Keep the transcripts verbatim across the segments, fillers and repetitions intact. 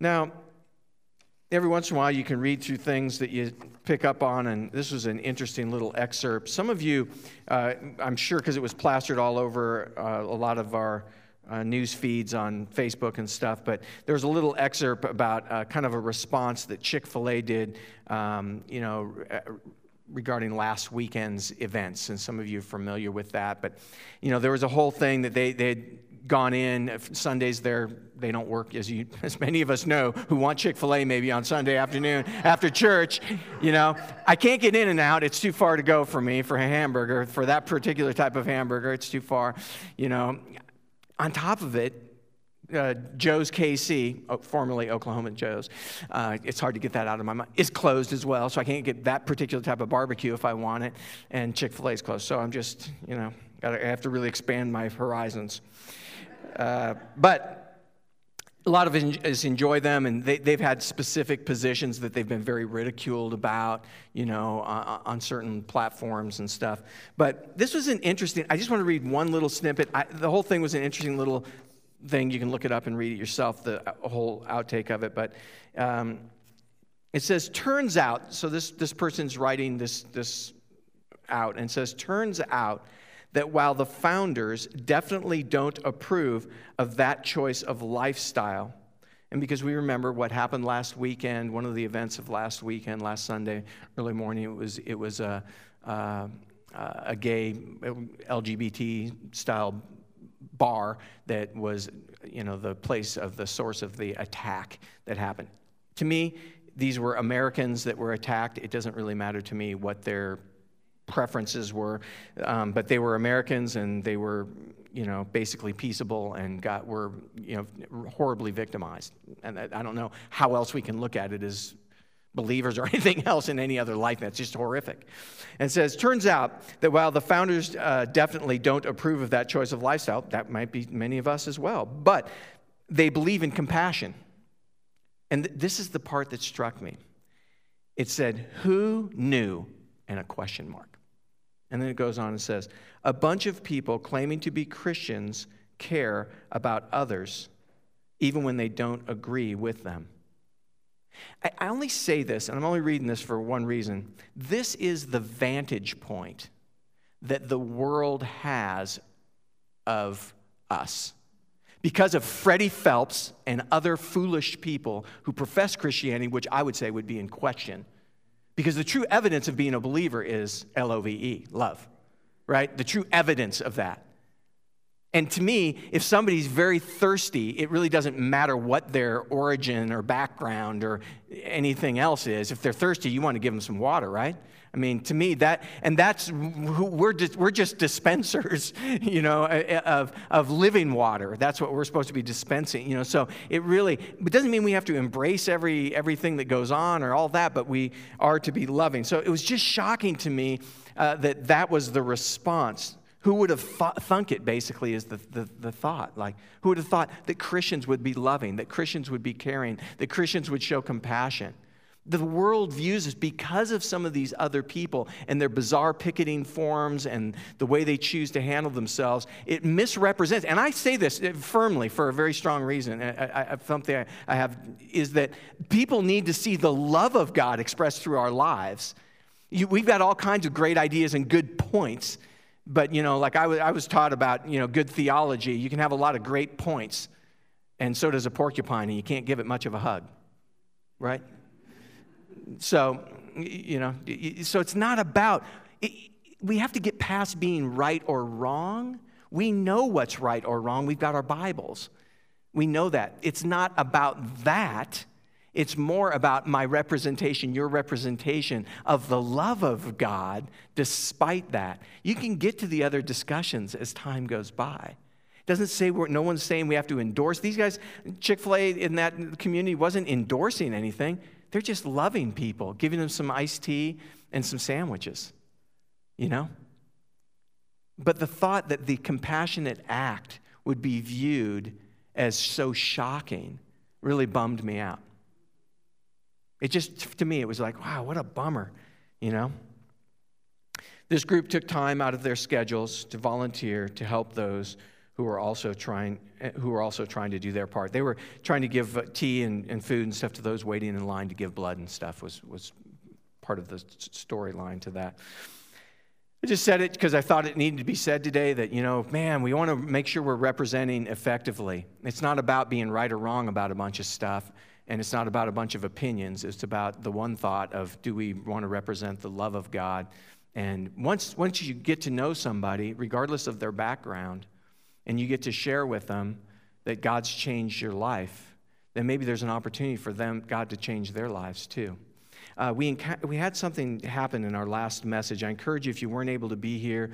Now, every once in a while you can read through things that you pick up on, and this was an interesting little excerpt. Some of you, uh, I'm sure because it was plastered all over uh, a lot of our uh, news feeds on Facebook and stuff, but there was a little excerpt about uh, kind of a response that Chick-fil-A did, um, you know, regarding last weekend's events, and some of you are familiar with that. But, you know, there was a whole thing that they they had gone in. Sundays they're they don't work, as you as many of us know who want Chick-fil-A maybe on Sunday afternoon after church. You know, I can't get in and out. It's too far to go for me for a hamburger, for that particular type of hamburger. It's too far. You know, on top of it, Uh, Joe's K C, formerly Oklahoma Joe's, uh, it's hard to get that out of my mind, is closed as well, so I can't get that particular type of barbecue if I want it, and Chick-fil-A is closed, so I'm just, you know, gotta, I have to really expand my horizons. Uh, but a lot of it is enjoy them, and they, they've had specific positions that they've been very ridiculed about, you know, on, on certain platforms and stuff. But this was an interesting, I just want to read one little snippet. I, the whole thing was an interesting little thing. You can look it up and read it yourself, the whole outtake of it. But um, it says, turns out, so this, this person's writing this, this out, and says, turns out that while the founders definitely don't approve of that choice of lifestyle, and because we remember what happened last weekend, one of the events of last weekend, last Sunday, early morning, it was, it was a, a, a gay L G B T style bar that was, you know, the place of the source of the attack that happened. To me, these were Americans that were attacked. It doesn't really matter to me what their preferences were, um, but they were Americans, and they were, you know, basically peaceable and got were, you know, horribly victimized. And I don't know how else we can look at it as believers or anything else in any other life. That's just horrific. And it says, turns out that while the founders uh, definitely don't approve of that choice of lifestyle, that might be many of us as well, but they believe in compassion. And th- this is the part that struck me. It said, who knew, and a question mark. And then it goes on and says, a bunch of people claiming to be Christians care about others, even when they don't agree with them. I only say this, and I'm only reading this for one reason. This is the vantage point that the world has of us. Because of Freddie Phelps and other foolish people who profess Christianity, which I would say would be in question. Because the true evidence of being a believer is L O V E, love, right? The true evidence of that. And to me, if somebody's very thirsty, it really doesn't matter what their origin or background or anything else is. If they're thirsty, you want to give them some water, right? I mean, to me, that, and that's, we're just, we're just dispensers, you know, of, of living water. That's what we're supposed to be dispensing, you know. So it really, it doesn't mean we have to embrace every everything that goes on or all that, but we are to be loving. So it was just shocking to me uh, that that was the response. Who would have thought, thunk it, basically, is the, the, the thought. Like, who would have thought that Christians would be loving, that Christians would be caring, that Christians would show compassion? The world views us because of some of these other people and their bizarre picketing forms and the way they choose to handle themselves. It misrepresents, and I say this firmly for a very strong reason. I, I, something I, I have is that people need to see the love of God expressed through our lives. You, we've got all kinds of great ideas and good points. But, you know, like I was, I was taught about, you know, good theology. You can have a lot of great points, and so does a porcupine, and you can't give it much of a hug, right? So, you know, so it's not about, it, we have to get past being right or wrong. We know what's right or wrong. We've got our Bibles. We know that. It's not about that. It's more about my representation, your representation of the love of God despite that. You can get to the other discussions as time goes by. It doesn't say, we're, no one's saying we have to endorse. These guys, Chick-fil-A in that community wasn't endorsing anything. They're just loving people, giving them some iced tea and some sandwiches, you know? But the thought that the compassionate act would be viewed as so shocking really bummed me out. It just, to me, it was like, wow, what a bummer, you know? This group took time out of their schedules to volunteer to help those who were also trying who were also trying to do their part. They were trying to give uh, tea and, and food and stuff to those waiting in line to give blood and stuff was, was part of the storyline to that. I just said it because I thought it needed to be said today that, you know, man, we want to make sure we're representing effectively. It's not about being right or wrong about a bunch of stuff, and it's not about a bunch of opinions. It's about the one thought of, do we want to represent the love of God? And once, once you get to know somebody, regardless of their background, and you get to share with them that God's changed your life, then maybe there's an opportunity for them, God, to change their lives too. Uh, we, enca- we had something happen in our last message. I encourage you, if you weren't able to be here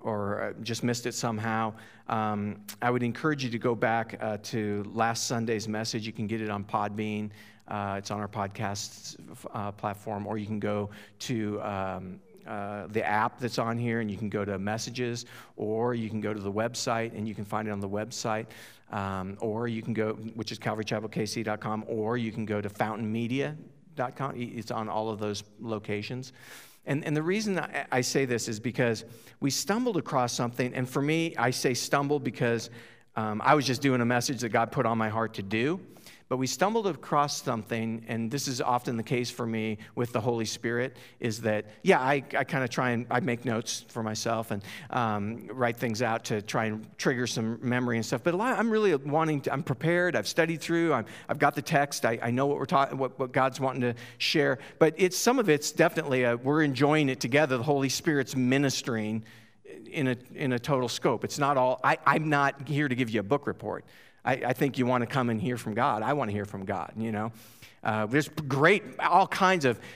or just missed it somehow, um, I would encourage you to go back uh, to last Sunday's message. You can get it on Podbean. Uh, it's on our podcast uh, platform, or you can go to um, uh, the app that's on here, and you can go to messages, or you can go to the website, and you can find it on the website. Um, or you can go, which is calvary chapel k c dot com, or you can go to fountain media dot com. It's on all of those locations. And, and the reason I, I say this is because we stumbled across something, and for me, I say stumbled because um, I was just doing a message that God put on my heart to do. But we stumbled across something, and this is often the case for me with the Holy Spirit, is that, yeah, I, I kind of try and I make notes for myself and um, write things out to try and trigger some memory and stuff. But a lot, I'm really wanting to, I'm prepared, I've studied through, I'm, I've got the text, I, I know what we're talking, what, what God's wanting to share. But it's some of it's definitely, a, we're enjoying it together. The Holy Spirit's ministering in a, in a total scope. It's not all, I, I'm not here to give you a book report. I, I think you want to come and hear from God. I want to hear from God, you know. Uh, there's great, all kinds of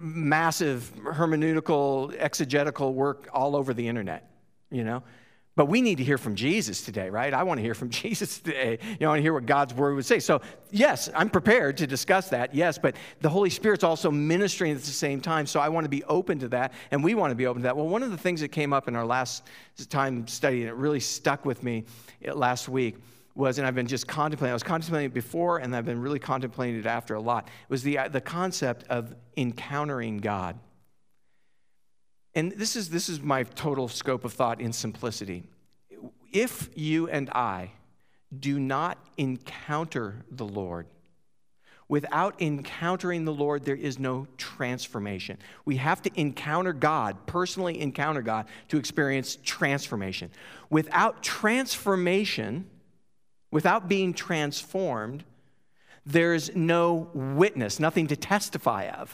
massive hermeneutical, exegetical work all over the internet, you know. But we need to hear from Jesus today, right? I want to hear from Jesus today. You know, I want to hear what God's word would say. So, yes, I'm prepared to discuss that, yes, but the Holy Spirit's also ministering at the same time, so I want to be open to that, and we want to be open to that. Well, one of the things that came up in our last time studying, it really stuck with me last week, was, and I've been just contemplating, I was contemplating it before, and I've been really contemplating it after a lot, was the, the concept of encountering God. And this is, this is my total scope of thought in simplicity. If you and I do not encounter the Lord, without encountering the Lord, there is no transformation. We have to encounter God, personally encounter God, to experience transformation. Without transformation, without being transformed, there's no witness, nothing to testify of.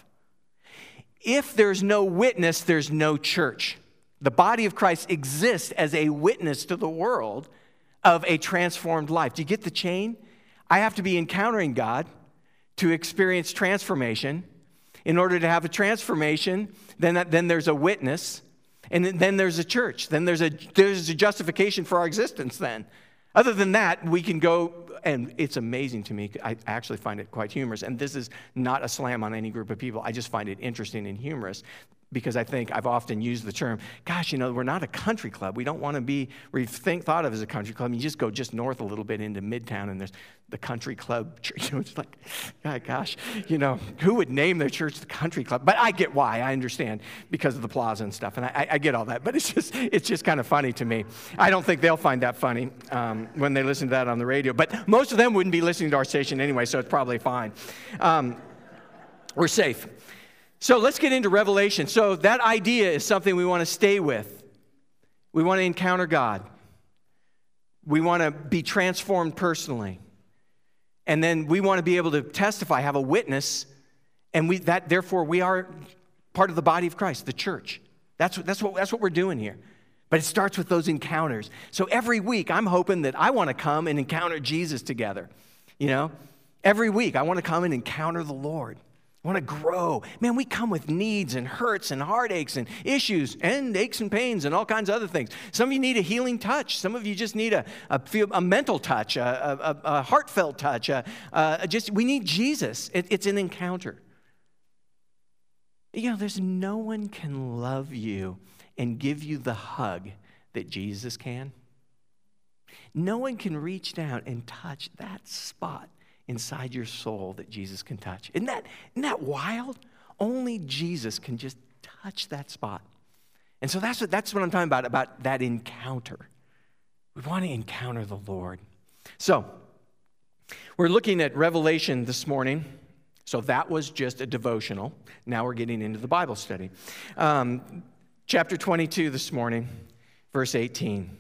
If there's no witness, there's no church. The body of Christ exists as a witness to the world of a transformed life. Do you get the chain? I have to be encountering God to experience transformation. In order to have a transformation, then, that, then there's a witness, and then there's a church. Then there's a, there's a justification for our existence then. Other than that, we can go, and it's amazing to me. I actually find it quite humorous. And this is not a slam on any group of people. I just find it interesting and humorous because I think I've often used the term, gosh, you know, we're not a country club. We don't want to be, we think thought of as a country club. You just go just north a little bit into Midtown, and there's the country club church. You know, it's like, oh, gosh, you know, who would name their church the country club? But I get why. I understand because of the plaza and stuff, and I, I get all that. But it's just, it's just kind of funny to me. I don't think they'll find that funny um, when they listen to that on the radio. But most of them wouldn't be listening to our station anyway, so it's probably fine. Um, we're safe. So let's get into Revelation. So that idea is something we want to stay with. We want to encounter God. We want to be transformed personally. And then we want to be able to testify, have a witness, and we that therefore we are part of the body of Christ, the church. That's what, that's what, that's what we're doing here. But it starts with those encounters. So every week I'm hoping that I want to come and encounter Jesus together. You know, every week I want to come and encounter the Lord. I want to grow. Man, we come with needs and hurts and heartaches and issues and aches and pains and all kinds of other things. Some of you need a healing touch. Some of you just need a, a, feel, a mental touch, a, a, a heartfelt touch. A, a, just we need Jesus. It, it's an encounter. You know, there's no one can love you and give you the hug that Jesus can. No one can reach down and touch that spot inside your soul that Jesus can touch. Isn't that, isn't that wild? Only Jesus can just touch that spot. And so that's what, that's what I'm talking about, about that encounter. We want to encounter the Lord. So, we're looking at Revelation this morning. So that was just a devotional. Now we're getting into the Bible study. Um, chapter twenty-two this morning, verse eighteen.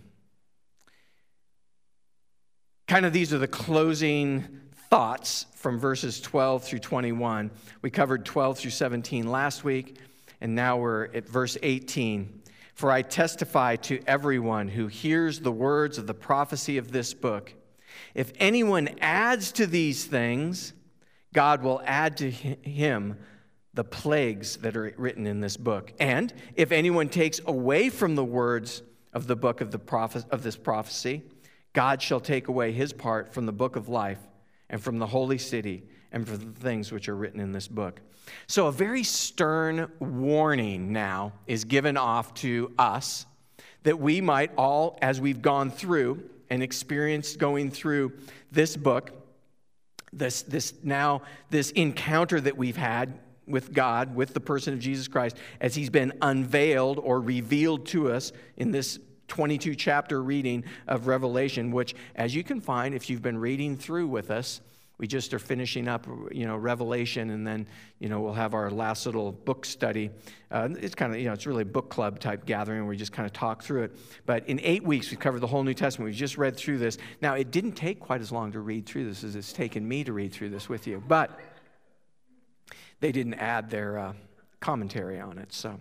Kind of these are the closing thoughts from verses twelve through twenty-one. We covered twelve through seventeen last week, and now we're at verse eighteen. For I testify to everyone who hears the words of the prophecy of this book. If anyone adds to these things, God will add to him the plagues that are written in this book. And if anyone takes away from the words of the book of the prophet of this prophecy, God shall take away his part from the book of life and from the holy city and from the things which are written in this book. So a very stern warning now is given off to us that we might all, as we've gone through and experienced going through this book, this, this now, this encounter that we've had with God, with the person of Jesus Christ, as he's been unveiled or revealed to us in this twenty-two chapter reading of Revelation, which, as you can find, if you've been reading through with us, we just are finishing up, you know, Revelation, and then, you know, we'll have our last little book study. Uh, it's kind of, you know, it's really a book club type gathering where we just kind of talk through it. But in eight weeks, we've covered the whole New Testament. We've just read through this. Now, it didn't take quite as long to read through this as it's taken me to read through this with you. But they didn't add their uh, commentary on it. So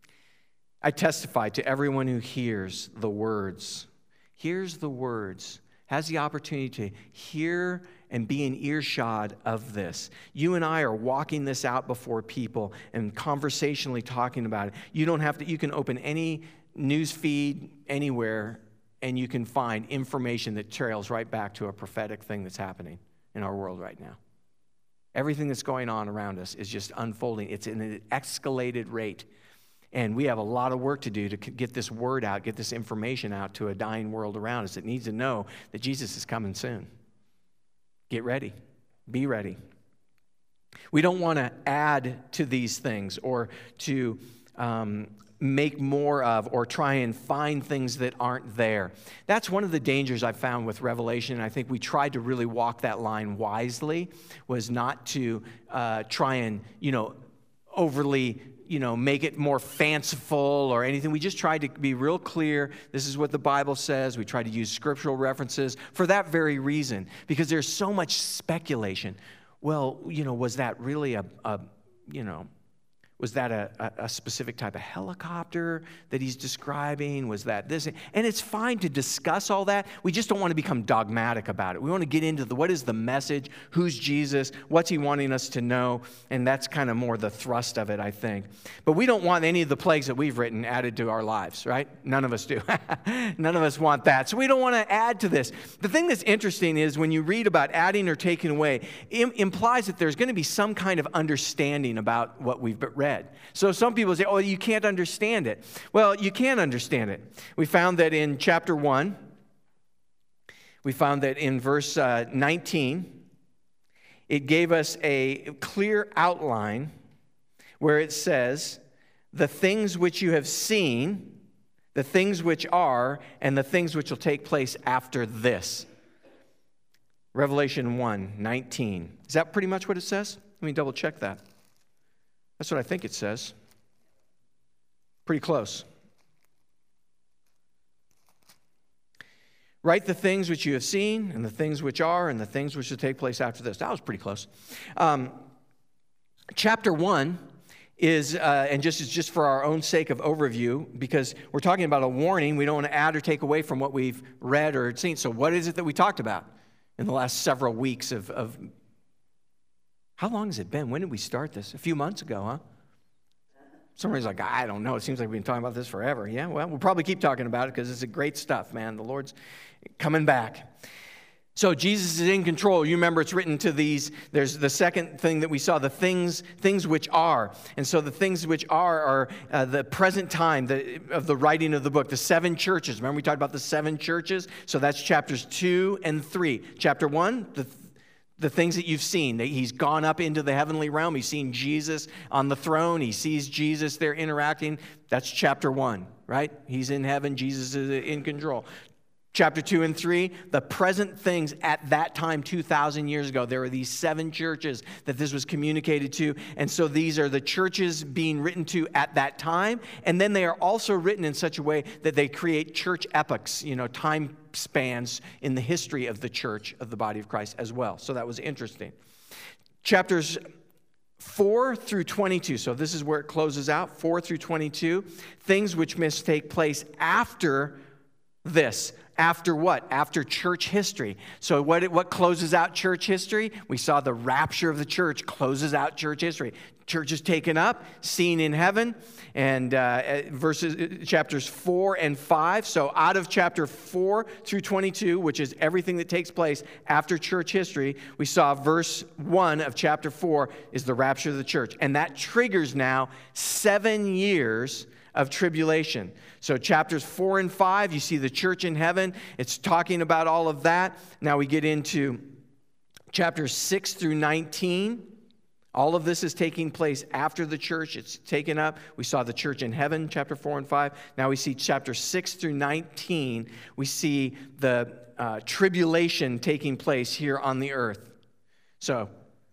I testify to everyone who hears the words, hears the words, has the opportunity to hear and be in earshot of this. You and I are walking this out before people and conversationally talking about it. You don't have to, you can open any news feed anywhere and you can find information that trails right back to a prophetic thing that's happening in our world right now. Everything that's going on around us is just unfolding. It's at an escalated rate. And we have a lot of work to do to get this word out, get this information out to a dying world around us that needs to know that Jesus is coming soon. Get ready. Be ready. We don't want to add to these things or to um, make more of or try and find things that aren't there. That's one of the dangers I found with Revelation, and I think we tried to really walk that line wisely, was not to uh, try and, you know, overly, you know, make it more fanciful or anything. We just tried to be real clear. This is what the Bible says. We tried to use scriptural references for that very reason, because there's so much speculation. Well, you know, was that really a, a you know, was that a, a specific type of helicopter that he's describing? Was that this? And it's fine to discuss all that. We just don't want to become dogmatic about it. We want to get into the, what is the message? Who's Jesus? What's he wanting us to know? And that's kind of more the thrust of it, I think. But we don't want any of the plagues that we've written added to our lives, right? None of us do. None of us want that. So we don't want to add to this. The thing that's interesting is when you read about adding or taking away, it implies that there's going to be some kind of understanding about what we've read. So some people say, oh, you can't understand it. Well, you can understand it. We found that in chapter one, we found that in verse uh, nineteen, it gave us a clear outline where it says, the things which you have seen, the things which are, and the things which will take place after this. Revelation one nineteen. Is that pretty much what it says? Let me double check that. That's what I think it says. Pretty close. Write the things which you have seen, and the things which are, and the things which will take place after this. That was pretty close. Um, chapter one is, uh, and just is just for our own sake of overview, because we're talking about a warning. We don't want to add or take away from what we've read or seen. So what is it that we talked about in the last several weeks of, of how long has it been? When did we start this? A few months ago, huh? Somebody's like, I don't know. It seems like we've been talking about this forever. Yeah, well, we'll probably keep talking about it because it's a great stuff, man. The Lord's coming back. So Jesus is in control. You remember it's written to these. There's the second thing that we saw, the things things which are. And so the things which are are uh, the present time the, of the writing of the book, the seven churches. Remember we talked about the seven churches? So that's chapters two and three. Chapter one, the The things that you've seen, that he's gone up into the heavenly realm. He's seen Jesus on the throne. He sees Jesus there interacting. That's chapter one, right? He's in heaven. Jesus is in control. Chapter two and three, the present things at that time, two thousand years ago. There were these seven churches that this was communicated to. And so these are the churches being written to at that time. And then they are also written in such a way that they create church epochs, you know, time spans in the history of the church, of the body of Christ as well. So that was interesting. Chapters four through twenty-two. So this is where it closes out, four through twenty-two. Things which must take place after this. After what? After church history. So what, what closes out church history? We saw the rapture of the church closes out church history. Church is taken up, seen in heaven, and uh, verses chapters four and five. So out of chapter four through twenty-two, which is everything that takes place after church history, we saw verse one of chapter four is the rapture of the church. And that triggers now seven years of tribulation. So chapters four and five, you see the church in heaven. It's talking about all of that. Now we get into chapters six through nineteen. All of this is taking place after the church. It's taken up. We saw the church in heaven, chapter four and five. Now we see chapter six through nineteen. We see the uh, tribulation taking place here on the earth. So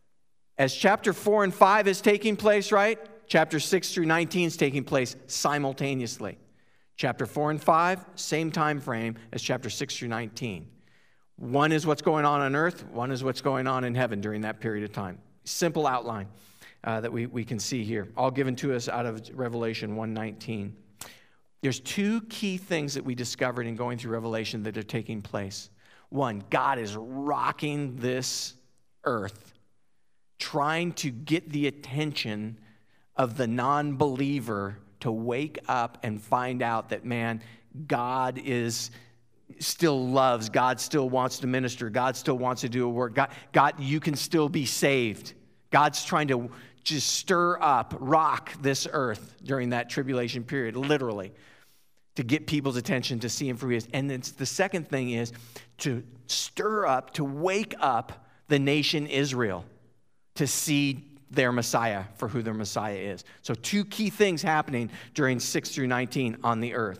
as chapter four and five is taking place, right? Chapter six through nineteen is taking place simultaneously. Chapter four and five, same time frame as chapter six through nineteen. One is what's going on on earth. One is what's going on in heaven during that period of time. Simple outline uh, that we, we can see here. All given to us out of Revelation one nineteen. There's two key things that we discovered in going through Revelation that are taking place. One, God is rocking this earth, trying to get the attention of the non-believer to wake up and find out that, man, God is still loves, God still wants to minister, God still wants to do a work. God, God, you can still be saved. God's trying to just stir up, rock this earth during that tribulation period, literally, to get people's attention to see him for who he is. And then the second thing is to stir up, to wake up the nation Israel to see their Messiah for who their Messiah is. So two key things happening during six through nineteen on the earth.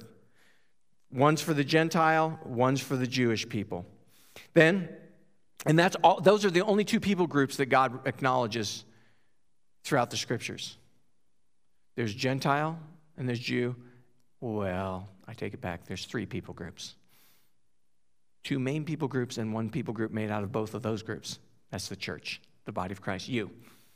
One's for the Gentile, one's for the Jewish people. Then, and that's all, those are the only two people groups that God acknowledges throughout the scriptures. There's Gentile and there's Jew. Well, I take it back. There's three people groups. Two main people groups and one people group made out of both of those groups. That's the church, the body of Christ, you.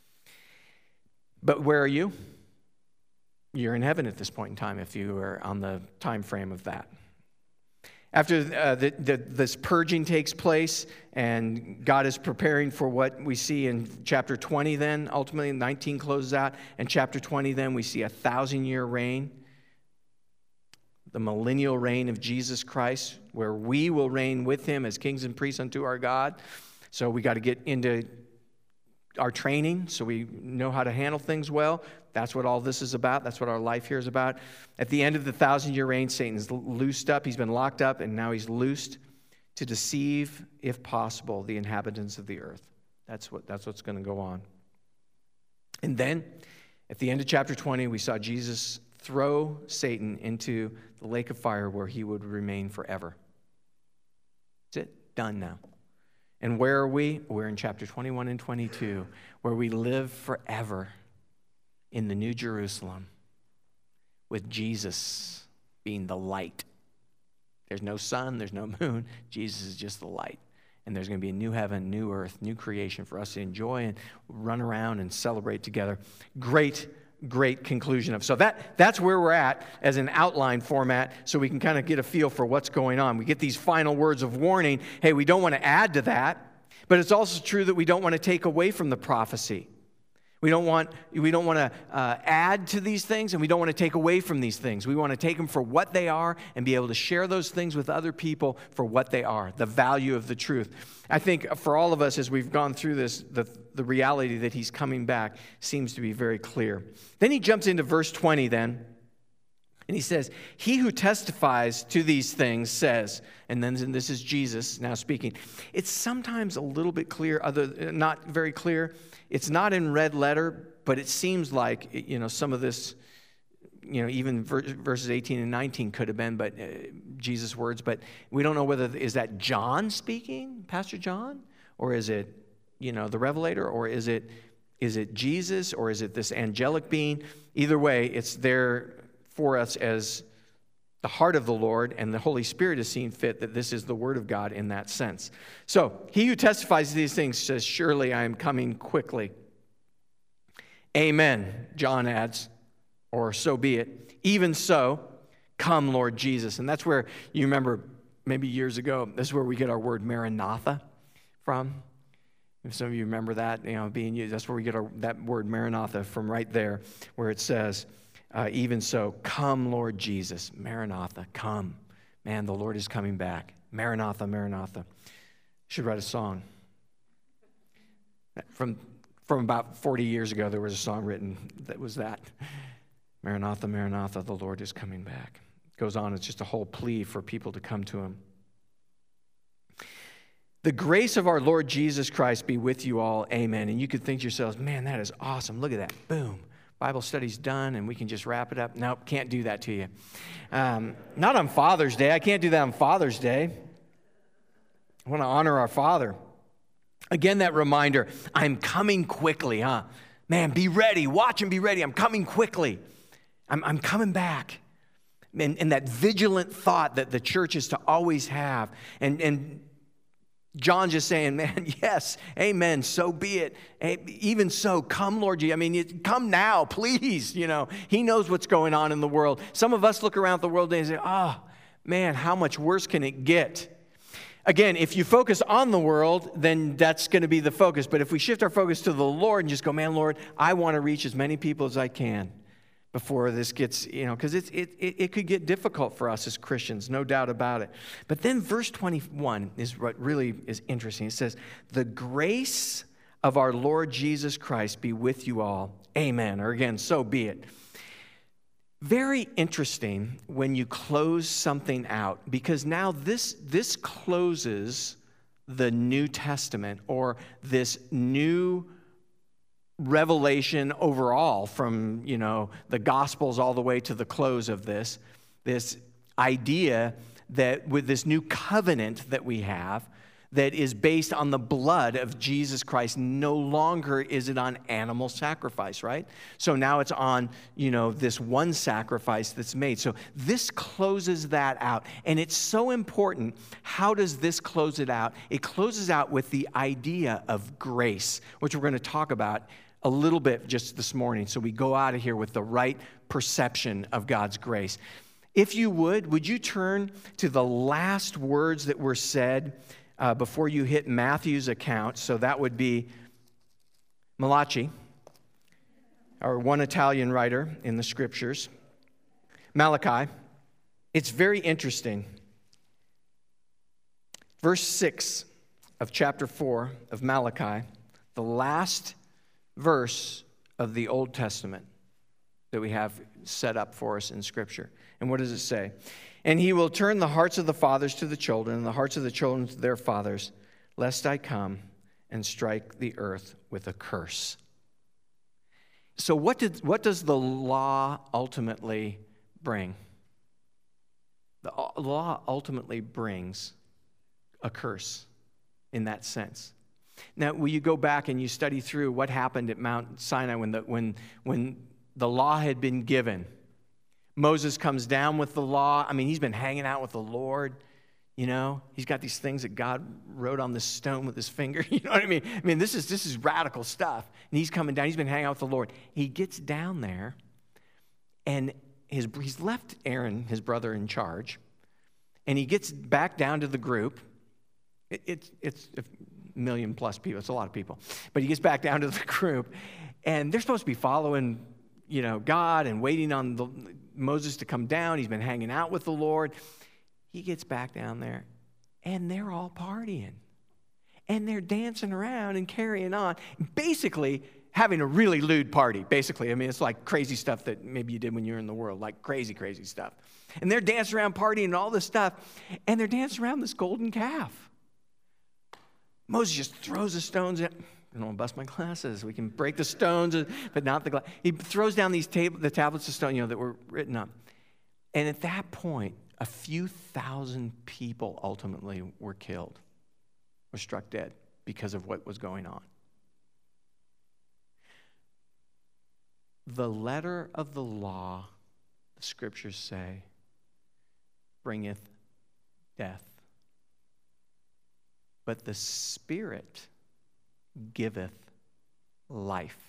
But where are you? You're in heaven at this point in time if you are on the time frame of that. After uh, the, the, this purging takes place and God is preparing for what we see in chapter twenty then, ultimately nineteen closes out, and chapter twenty then we see a thousand-year reign, the millennial reign of Jesus Christ, where we will reign with him as kings and priests unto our God. So we got to get into our training so we know how to handle things well. That's what all this is about. That's what our life here is about. At the end of the thousand-year reign, Satan's loosed up. He's been locked up, and now he's loosed to deceive, if possible, the inhabitants of the earth. That's what, that's what's going to go on. And then, at the end of chapter twenty, we saw Jesus throw Satan into the lake of fire where he would remain forever. That's it. Done now. And where are we? We're in chapter twenty-one and twenty-two, where we live forever in the New Jerusalem with Jesus being the light. There's no sun, there's no moon. Jesus is just the light. And there's going to be a new heaven, new earth, new creation for us to enjoy and run around and celebrate together. Great, great conclusion of. So that that's where we're at as an outline format, so we can kind of get a feel for what's going on. We get these final words of warning. Hey, we don't want to add to that, but it's also true that we don't want to take away from the prophecy. We don't want we don't want to uh, add to these things, and we don't want to take away from these things. We want to take them for what they are and be able to share those things with other people for what they are, the value of the truth. I think for all of us, as we've gone through this, the, the reality that he's coming back seems to be very clear. Then he jumps into verse twenty then, and he says, he who testifies to these things says, and then and this is Jesus now speaking. It's sometimes a little bit clear, other not very clear. It's not in red letter, but it seems like, you know, some of this you know, even verses eighteen and nineteen could have been, but uh, Jesus' words. But we don't know whether, is that John speaking, Pastor John? Or is it, you know, the Revelator? Or is it, is it Jesus? Or is it this angelic being? Either way, it's there for us as the heart of the Lord, and the Holy Spirit is seen fit that this is the Word of God in that sense. So, he who testifies to these things says, surely I am coming quickly. Amen, John adds, or so be it. Even so, come, Lord Jesus. And that's where, you remember, maybe years ago, this is where we get our word Maranatha from. If some of you remember that, you know, being used, that's where we get our, that word Maranatha from, right there, where it says, Uh, even so, come, Lord Jesus. Maranatha, come. Man, the Lord is coming back. Maranatha, Maranatha. Should write a song. From, from about forty years ago, there was a song written that was that. Maranatha, Maranatha, the Lord is coming back. It goes on, it's just a whole plea for people to come to him. The grace of our Lord Jesus Christ be with you all. Amen. And you could think to yourselves, man, that is awesome. Look at that. Boom. Bible study's done, and we can just wrap it up. Nope, can't do that to you. Um, not on Father's Day. I can't do that on Father's Day. I want to honor our Father. Again, that reminder, I'm coming quickly, huh? Man, be ready. Watch and be ready. I'm coming quickly. I'm, I'm coming back. And, and that vigilant thought that the church is to always have. And, and John just saying, man, yes, amen, so be it. Even so, come, Lord Jesus. I mean, come now, please. You know, he knows what's going on in the world. Some of us look around the world and say, oh, man, how much worse can it get? Again, if you focus on the world, then that's going to be the focus. But if we shift our focus to the Lord and just go, man, Lord, I want to reach as many people as I can before this gets, you know, because it, it, it could get difficult for us as Christians, no doubt about it. But then verse twenty-one is what really is interesting. It says, the grace of our Lord Jesus Christ be with you all. Amen. Or again, so be it. Very interesting when you close something out, because now this, this closes the New Testament, or this new revelation overall from, you know, the Gospels all the way to the close of this, this idea that with this new covenant that we have that is based on the blood of Jesus Christ, no longer is it on animal sacrifice, right? So now it's on, you know, this one sacrifice that's made. So this closes that out. And it's so important. How does this close it out? It closes out with the idea of grace, which we're going to talk about a little bit just this morning, so we go out of here with the right perception of God's grace. If you would, would you turn to the last words that were said uh, before you hit Matthew's account? So that would be Malachi, our one Italian writer in the Scriptures. Malachi. It's very interesting. Verse six of chapter four of Malachi, the last verse of the Old Testament that we have set up for us in Scripture. And what does it say? And he will turn the hearts of the fathers to the children, and the hearts of the children to their fathers, lest I come and strike the earth with a curse. So what did what does the law ultimately bring? The law ultimately brings a curse in that sense. Now, will you go back and you study through what happened at Mount Sinai when the, when, when the law had been given? Moses comes down with the law. I mean, he's been hanging out with the Lord, you know. He's got these things that God wrote on the stone with his finger, you know what I mean? I mean, this is, this is radical stuff. And he's coming down. He's been hanging out with the Lord. He gets down there, and his, he's left Aaron, his brother, in charge. And he gets back down to the group. It, it, it's... If, million plus people. It's a lot of people. But he gets back down to the group, and they're supposed to be following, you know, God and waiting on the, Moses to come down. He's been hanging out with the Lord. He gets back down there, and they're all partying. And they're dancing around and carrying on. Basically, having a really lewd party, basically. I mean, it's like crazy stuff that maybe you did when you were in the world, like crazy, crazy stuff. And they're dancing around partying and all this stuff, and they're dancing around this golden calf. Moses just throws the stones in. I don't want to bust my glasses. We can break the stones, but not the glass. He throws down these tab- the tablets of stone, you know, that were written up. And at that point, a few thousand people ultimately were killed, were struck dead because of what was going on. The letter of the law, the scriptures say, bringeth death. But the Spirit giveth life.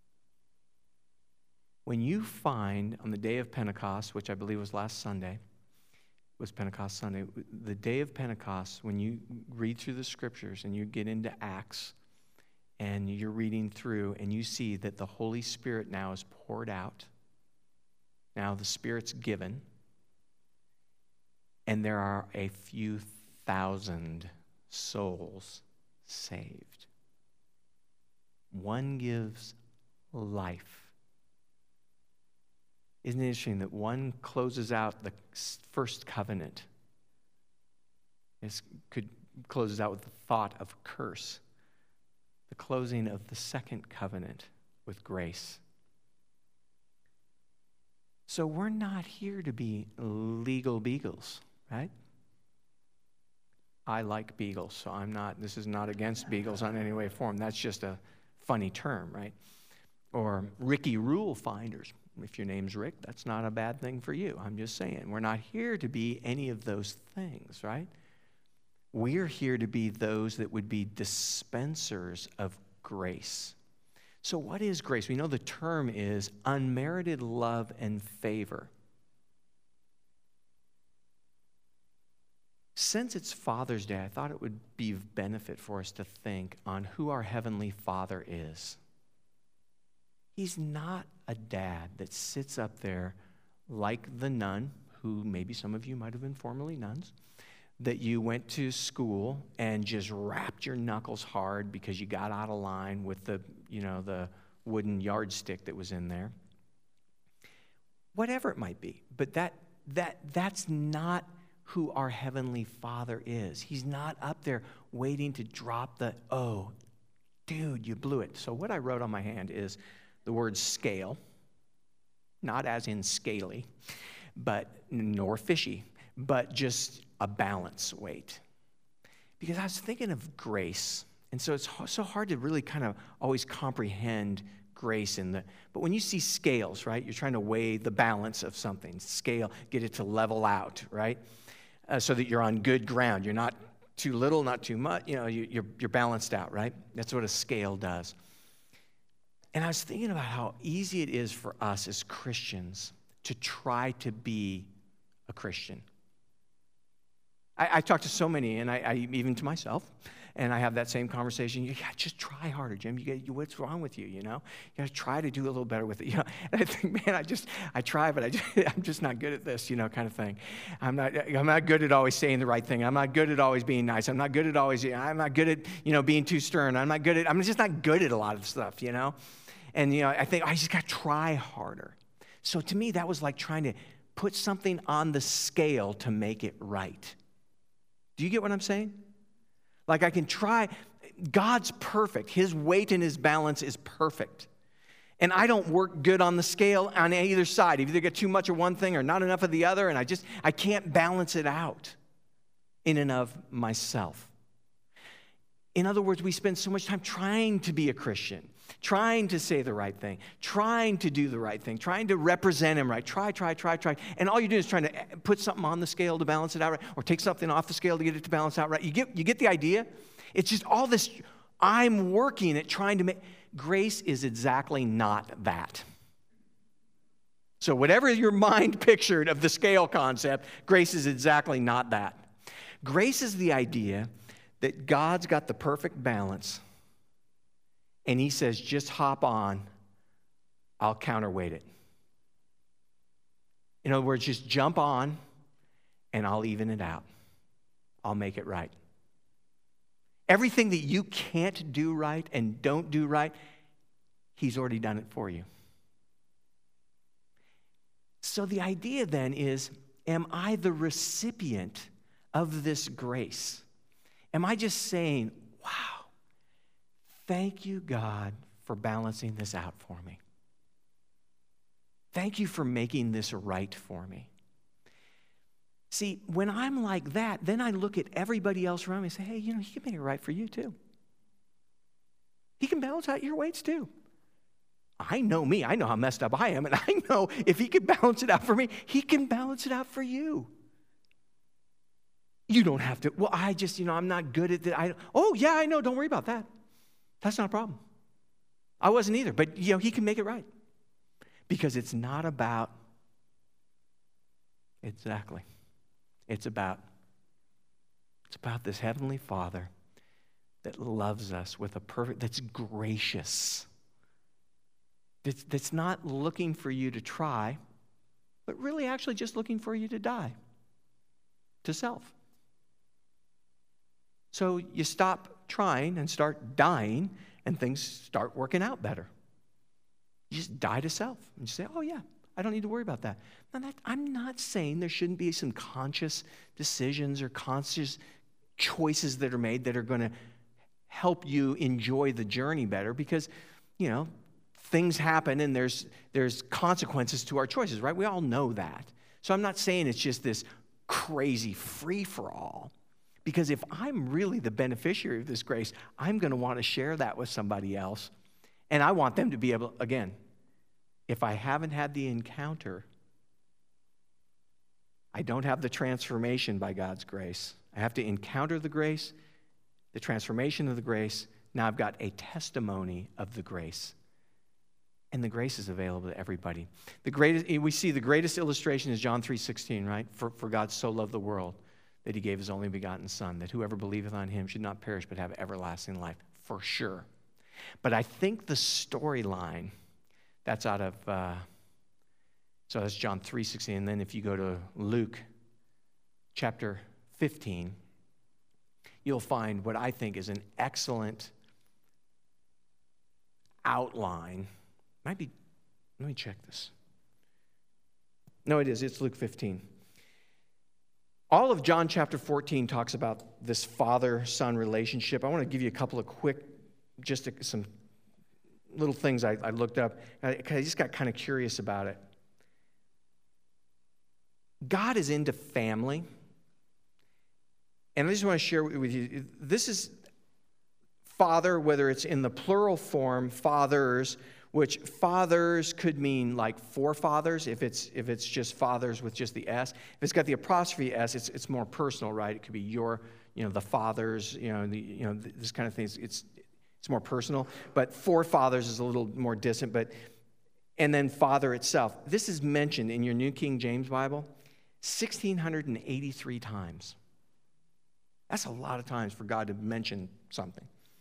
When you find on the day of Pentecost, which I believe was last Sunday, was Pentecost Sunday, the day of Pentecost, when you read through the scriptures and you get into Acts and you're reading through and you see that the Holy Spirit now is poured out, now the Spirit's given, and there are a few thousand souls saved. One gives life. Isn't it interesting that one closes out the first covenant? It could closes out with the thought of curse. The closing of the second covenant with grace. So we're not here to be legal beagles, right? I like beagles, so I'm not, this is not against beagles on any way or form. That's just a funny term, right? Or Ricky rule finders. If your name's Rick, that's not a bad thing for you. I'm just saying, we're not here to be any of those things, right? We're here to be those that would be dispensers of grace. So what is grace? We know the term is unmerited love and favor. Since it's Father's Day, I thought it would be of benefit for us to think on who our Heavenly Father is. He's not a dad that sits up there like the nun, who maybe some of you might have been formerly nuns, that you went to school and just rapped your knuckles hard because you got out of line with the, you know, the wooden yardstick that was in there. Whatever it might be. But that that that's not who our Heavenly Father is. He's not up there waiting to drop the, oh, dude, you blew it. So what I wrote on my hand is the word scale, not as in scaly, but nor fishy, but just a balance weight. Because I was thinking of grace, and so it's so hard to really kind of always comprehend grace in the, but when you see scales, right, you're trying to weigh the balance of something, scale, get it to level out, right, uh, so that you're on good ground. You're not too little, not too much, you know, you, you're, you're balanced out, right? That's what a scale does. And I was thinking about how easy it is for us as Christians to try to be a Christian. I, I talk to so many, and I, I even to myself, and I have that same conversation. You got just try harder, Jim. You get, what's wrong with you? You know, you got to try to do a little better with it. You know, and I think, man, I just I try, but I just, I'm just not good at this. You know, kind of thing. I'm not I'm not good at always saying the right thing. I'm not good at always being nice. I'm not good at always. I'm not good at you know being too stern. I'm not good at. I'm just not good at a lot of stuff. You know, and you know I think I just got to try harder. So to me, that was like trying to put something on the scale to make it right. Do you get what I'm saying? Like I can try, God's perfect. His weight and his balance is perfect. And I don't work good on the scale on either side. I've either got too much of one thing or not enough of the other, and I just, I can't balance it out in and of myself. In other words, we spend so much time trying to be a Christian, trying to say the right thing, trying to do the right thing, trying to represent him right. Try, try, try, try. And all you're doing is trying to put something on the scale to balance it out right, or take something off the scale to get it to balance out right. You get, you get the idea? It's just all this, I'm working at trying to make, grace is exactly not that. So whatever your mind pictured of the scale concept, grace is exactly not that. Grace is the idea that God's got the perfect balance, and he says, just hop on, I'll counterweight it. In other words, just jump on, and I'll even it out. I'll make it right. Everything that you can't do right and don't do right, he's already done it for you. So the idea then is, am I the recipient of this grace? Am I just saying, wow, thank you, God, for balancing this out for me. Thank you for making this right for me. See, when I'm like that, then I look at everybody else around me and say, hey, you know, he can make it right for you too. He can balance out your weights too. I know me. I know how messed up I am, and I know if he can balance it out for me, he can balance it out for you. You don't have to, well, I just, you know, I'm not good at that. I, oh, yeah, I know. Don't worry about that. That's not a problem. I wasn't either, but, you know, he can make it right. Because it's not about, exactly, it's about, it's about this Heavenly Father that loves us with a perfect, that's gracious, that's, that's not looking for you to try, but really actually just looking for you to die to self. So you stop trying and start dying, and things start working out better. You just die to self. And you say, oh, yeah, I don't need to worry about that. Now, that. I'm not saying there shouldn't be some conscious decisions or conscious choices that are made that are going to help you enjoy the journey better because, you know, things happen and there's, there's consequences to our choices, right? We all know that. So I'm not saying it's just this crazy free-for-all. Because if I'm really the beneficiary of this grace, I'm going to want to share that with somebody else. And I want them to be able, again, if I haven't had the encounter, I don't have the transformation by God's grace. I have to encounter the grace, the transformation of the grace. Now I've got a testimony of the grace. And the grace is available to everybody. The greatest, we see the greatest illustration is John three sixteen, right? For, for God so loved the world that he gave his only begotten Son, that whoever believeth on him should not perish but have everlasting life, for sure. But I think the storyline, that's out of, uh, so that's John three sixteen, and then if you go to Luke chapter fifteen, you'll find what I think is an excellent outline. Might be, let me check this. No, it is, it's Luke fifteen. All of John chapter fourteen talks about this father-son relationship. I want to give you a couple of quick, just a, some little things I, I looked up. I, I just got kind of curious about it. God is into family. And I just want to share with you, this is father, whether it's in the plural form, fathers, which fathers could mean like forefathers, if it's if it's just fathers with just the S. If it's got the apostrophe S, it's it's more personal, right? It could be your, you know, the fathers, you know, the you know this kind of thing. It's it's more personal. But forefathers is a little more distant. But and then father itself. This is mentioned in your New King James Bible one thousand six hundred eighty-three times. That's a lot of times for God to mention something.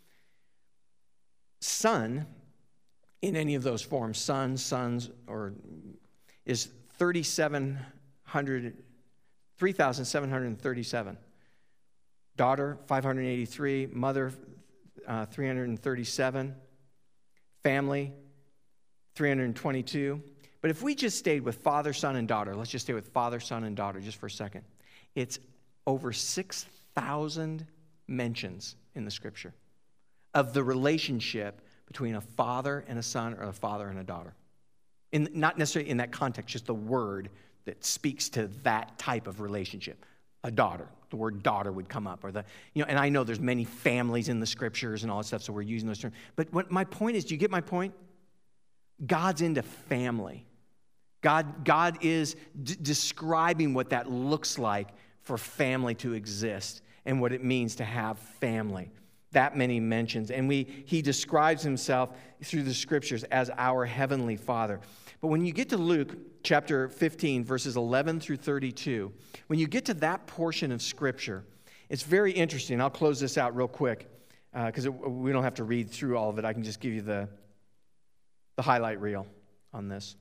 Son, in any of those forms, son, sons, or is thirty-seven hundred, three thousand seven hundred thirty-seven. Daughter, five hundred eighty-three. Mother, uh, three hundred thirty-seven. Family, three hundred twenty-two. But if we just stayed with father, son, and daughter, let's just stay with father, son, and daughter just for a second. It's over six thousand mentions in the scripture of the relationship between a father and a son or a father and a daughter. In, not necessarily in that context, just the word that speaks to that type of relationship. A daughter. The word daughter would come up. Or the, you know, and I know there's many families in the scriptures and all that stuff, so we're using those terms. But what my point is, do you get my point? God's into family. God, God is d- describing what that looks like for family to exist and what it means to have family. That many mentions. And we he describes himself through the scriptures as our heavenly Father. But when you get to Luke chapter fifteen, verses eleven through thirty-two, when you get to that portion of scripture, it's very interesting. I'll close this out real quick because uh, we don't have to read through all of it. I can just give you the, the highlight reel on this.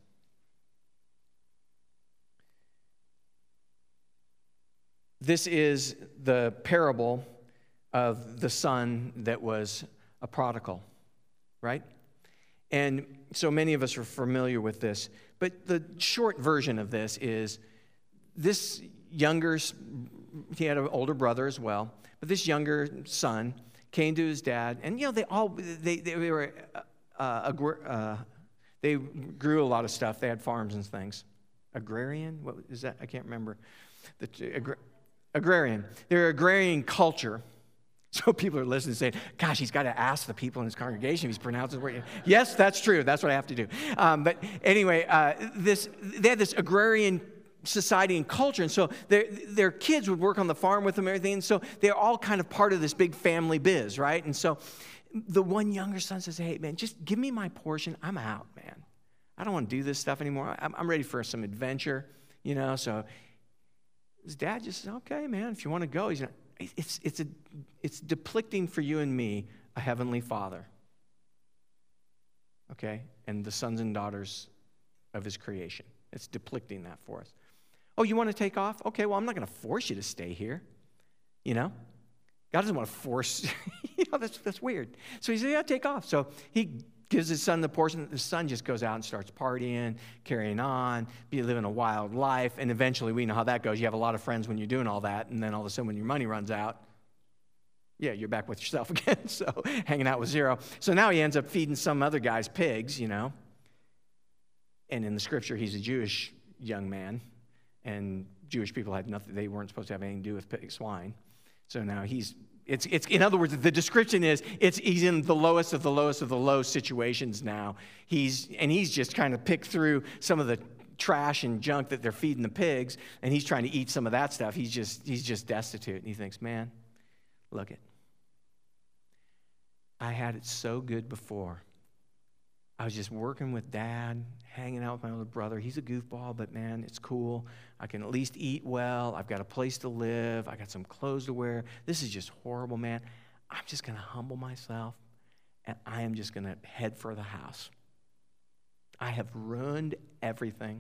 This is the parable of the son that was a prodigal, right? And so many of us are familiar with this. But the short version of this is this younger, he had an older brother as well, but this younger son came to his dad, and you know they all they they were uh, agr- uh, they grew a lot of stuff. They had farms and things. Agrarian? What is that? I can't remember. The agr- agrarian. They're agrarian culture. So people are listening and saying, gosh, he's got to ask the people in his congregation if he's pronouncing the word. Yes, that's true. That's what I have to do. Um, but anyway, uh, this they had this agrarian society and culture. And so their, their kids would work on the farm with them and everything. And so they're all kind of part of this big family biz, right? And so the one younger son says, hey, man, just give me my portion. I'm out, man. I don't want to do this stuff anymore. I'm, I'm ready for some adventure, you know. So his dad just says, okay, man, if you want to go. He's not, It's it's a it's depicting for you and me a heavenly Father, okay, and the sons and daughters of His creation. It's depicting that for us. Oh, you want to take off? Okay, well, I'm not going to force you to stay here. You know, God doesn't want to force. you know, that's that's weird. So he said, yeah, take off. So he gives his son the portion. The son just goes out and starts partying, carrying on, be living a wild life, and eventually we know how that goes. You have a lot of friends when you're doing all that, and then all of a sudden when your money runs out, yeah, you're back with yourself again, so hanging out with zero. So now he ends up feeding some other guy's pigs, you know, and in the scripture, he's a Jewish young man, and Jewish people had nothing, they weren't supposed to have anything to do with pig, swine, so now he's It's, it's, in other words, the description is it's, he's in the lowest of the lowest of the low situations now. He's, and he's just kind of picked through some of the trash and junk that they're feeding the pigs, and he's trying to eat some of that stuff. He's just, he's just destitute. And he thinks, man, look it. I had it so good before. I was just working with Dad, hanging out with my older brother. He's a goofball, but man, it's cool. I can at least eat well. I've got a place to live. I got some clothes to wear. This is just horrible, man. I'm just going to humble myself, and I am just going to head for the house. I have ruined everything.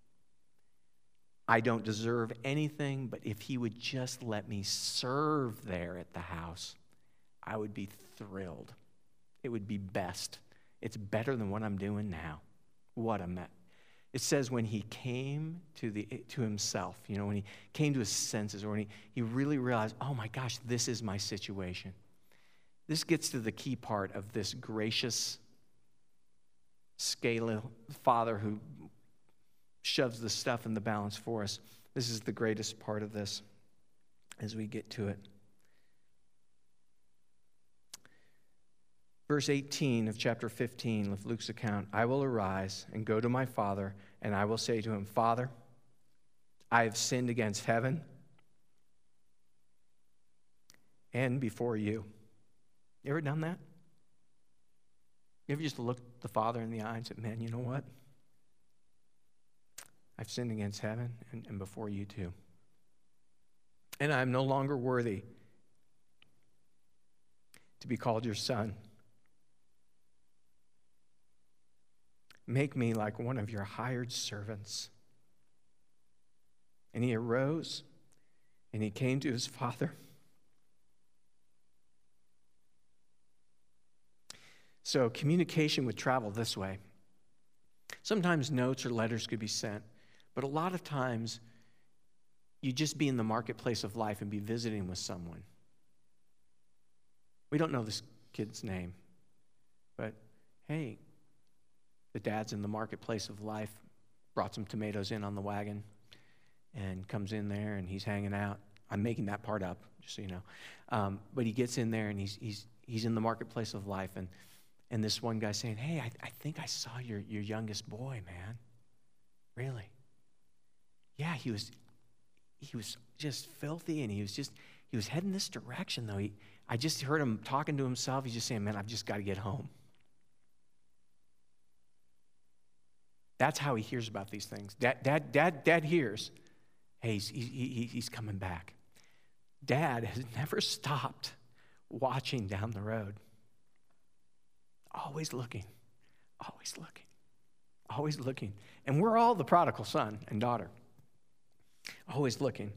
I don't deserve anything, but if he would just let me serve there at the house, I would be thrilled. It would be best. It's better than what I'm doing now. What a mess. It says when he came to the to himself, you know, when he came to his senses, or when he, he really realized, oh my gosh, this is my situation. This gets to the key part of this gracious, scaly Father who shoves the stuff in the balance for us. This is the greatest part of this as we get to it. Verse eighteen of chapter fifteen of Luke's account, I will arise and go to my father, and I will say to him, Father, I have sinned against heaven and before you. You ever done that? You ever just looked the Father in the eye and said, man, you know what? I've sinned against heaven and, and before you too. And I'm no longer worthy to be called your son. Make me like one of your hired servants. And he arose and he came to his father. So communication would travel this way. Sometimes notes or letters could be sent, but a lot of times you just be in the marketplace of life and be visiting with someone. We don't know this kid's name, but hey, the dad's in the marketplace of life, brought some tomatoes in on the wagon, and comes in there and he's hanging out. I'm making that part up, just so you know. Um, but he gets in there and he's he's he's in the marketplace of life, and and this one guy saying, hey, I, I think I saw your your youngest boy, man. Really? Yeah, he was he was just filthy, and he was just he was heading this direction though. He I just heard him talking to himself. He's just saying, man, I've just got to get home. That's how he hears about these things. Dad, dad, dad, dad hears, hey, he's, he, he, he's coming back. Dad has never stopped watching down the road. Always looking, always looking, always looking. And we're all the prodigal son and daughter. Always looking.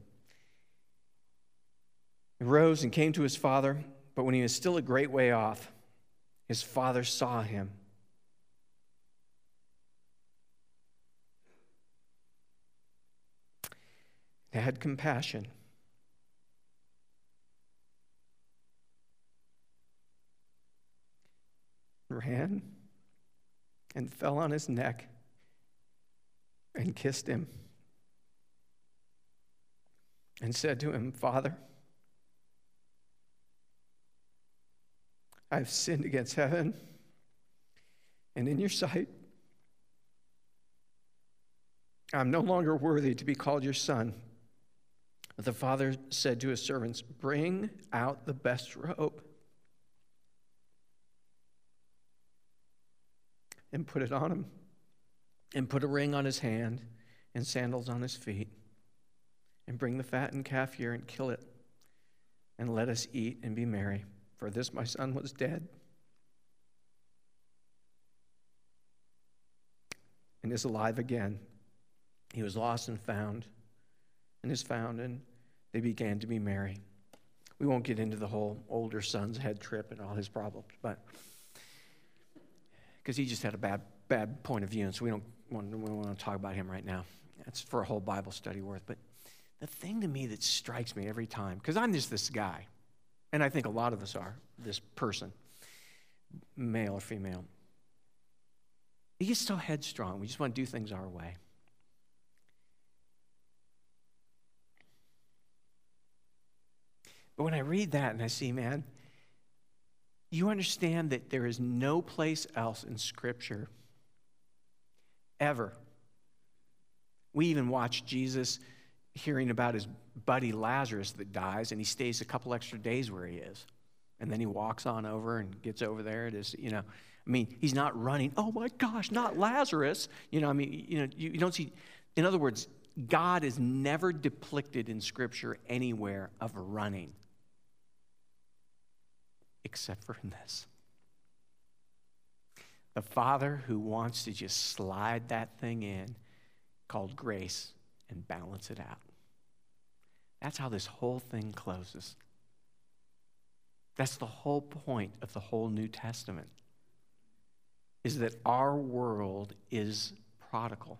He rose and came to his father, but when he was still a great way off, his father saw him. Had compassion. ran and fell on his neck and kissed him and said to him, Father, I've sinned against heaven and in your sight. I'm no longer worthy to be called your son. But the father said to his servants, bring out the best robe and put it on him, and put a ring on his hand and sandals on his feet, and bring the fattened calf here and kill it, and let us eat and be merry. For this my son was dead and is alive again. He was lost and found, and is found, and they began to be merry. We won't get into the whole older son's head trip and all his problems, but because he just had a bad bad point of view, and so we don't want, we don't want to talk about him right now. That's for a whole Bible study worth. But the thing to me that strikes me every time, because I'm just this guy, and I think a lot of us are, this person, male or female, he gets so headstrong. We just want to do things our way. But when I read that and I see, man, you understand that there is no place else in Scripture ever. We even watch Jesus hearing about his buddy Lazarus that dies, and he stays a couple extra days where he is. And then he walks on over and gets over there. It is, you know, I mean, he's not running, oh my gosh, not Lazarus. You know, I mean, you know, you, you don't see, in other words, God is never depicted in Scripture anywhere of running. Except for in this. The Father who wants to just slide that thing in, called grace, and balance it out. That's how this whole thing closes. That's the whole point of the whole New Testament, is that our world is prodigal.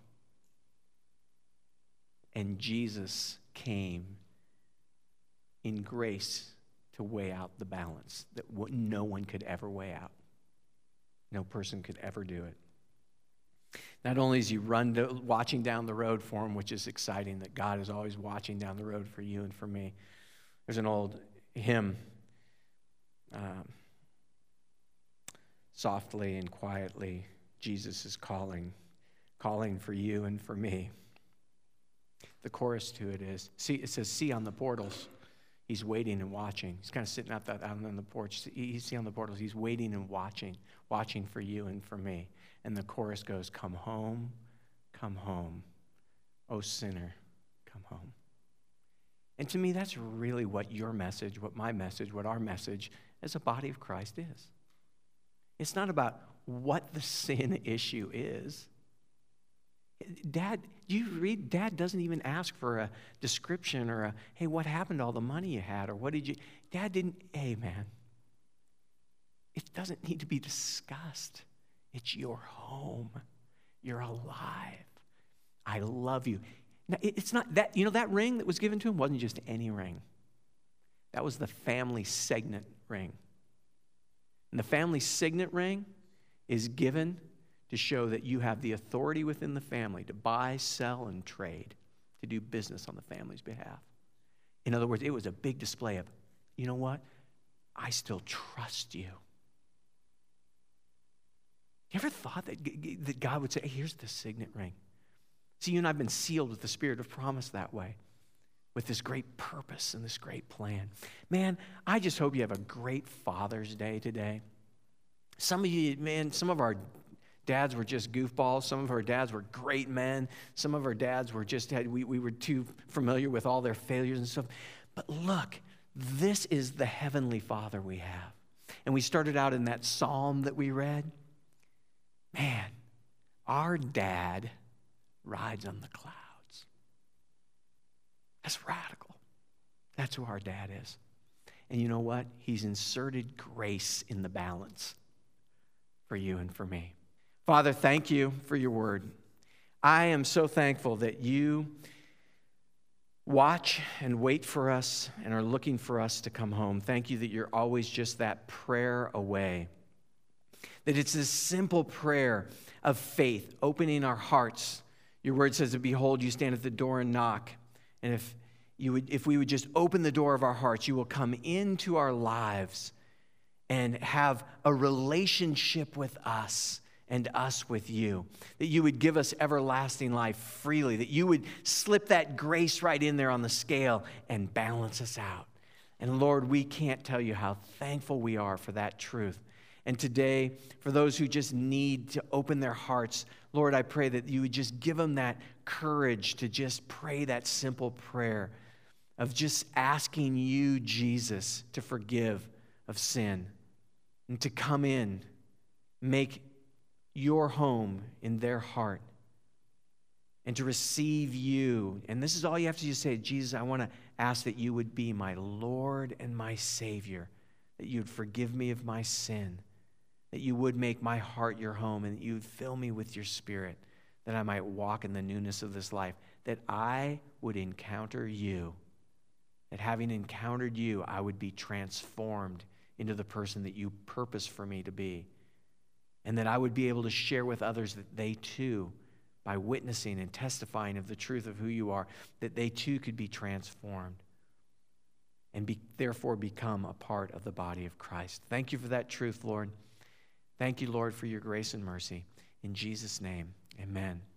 And Jesus came in grace to weigh out the balance that no one could ever weigh out. No person could ever do it. Not only is he run to, watching down the road for him, which is exciting, that God is always watching down the road for you and for me. There's an old hymn, um, softly and quietly, Jesus is calling, calling for you and for me. The chorus to it is, see, it says, see on the portals. He's waiting and watching. He's kind of sitting out, that, out on the porch. You see on the portals, he's waiting and watching, watching for you and for me. And the chorus goes, come home, come home, O sinner, come home. And to me, that's really what your message, what my message, what our message as a body of Christ is. It's not about what the sin issue is. Dad, you read, Dad doesn't even ask for a description or a, hey, what happened to all the money you had? Or what did you, Dad didn't, hey, man, it doesn't need to be discussed. It's your home. You're alive. I love you. Now, it's not that, you know, that ring that was given to him wasn't just any ring. That was the family signet ring. And the family signet ring is given to show that you have the authority within the family to buy, sell, and trade, to do business on the family's behalf. In other words, it was a big display of, you know what? I still trust you. You ever thought that, that God would say, hey, here's the signet ring. See, you and I have been sealed with the spirit of promise that way, with this great purpose and this great plan. Man, I just hope you have a great Father's Day today. Some of you, man, some of our dads were just goofballs. Some of our dads were great men. Some of our dads were just, had, we, we were too familiar with all their failures and stuff. But look, this is the Heavenly Father we have. And we started out in that psalm that we read. Man, our dad rides on the clouds. That's radical. That's who our dad is. And you know what? He's inserted grace in the balance for you and for me. Father, thank you for your word. I am so thankful that you watch and wait for us and are looking for us to come home. Thank you that you're always just that prayer away. That it's this simple prayer of faith, opening our hearts. Your word says that, behold, you stand at the door and knock. And if you would, if we would just open the door of our hearts, you will come into our lives and have a relationship with us and us with you. That you would give us everlasting life freely. That you would slip that grace right in there on the scale and balance us out. And Lord, we can't tell you how thankful we are for that truth. And today, for those who just need to open their hearts, Lord, I pray that you would just give them that courage to just pray that simple prayer of just asking you, Jesus, to forgive of sin and to come in, make your home in their heart, and to receive you. And this is all you have to do, say, Jesus, I want to ask that you would be my Lord and my Savior, that you would forgive me of my sin, that you would make my heart your home, and that you would fill me with your Spirit, that I might walk in the newness of this life, that I would encounter you, that having encountered you, I would be transformed into the person that you purpose for me to be, and that I would be able to share with others that they too, by witnessing and testifying of the truth of who you are, that they too could be transformed and be, therefore become a part of the body of Christ. Thank you for that truth, Lord. Thank you, Lord, for your grace and mercy. In Jesus' name, amen.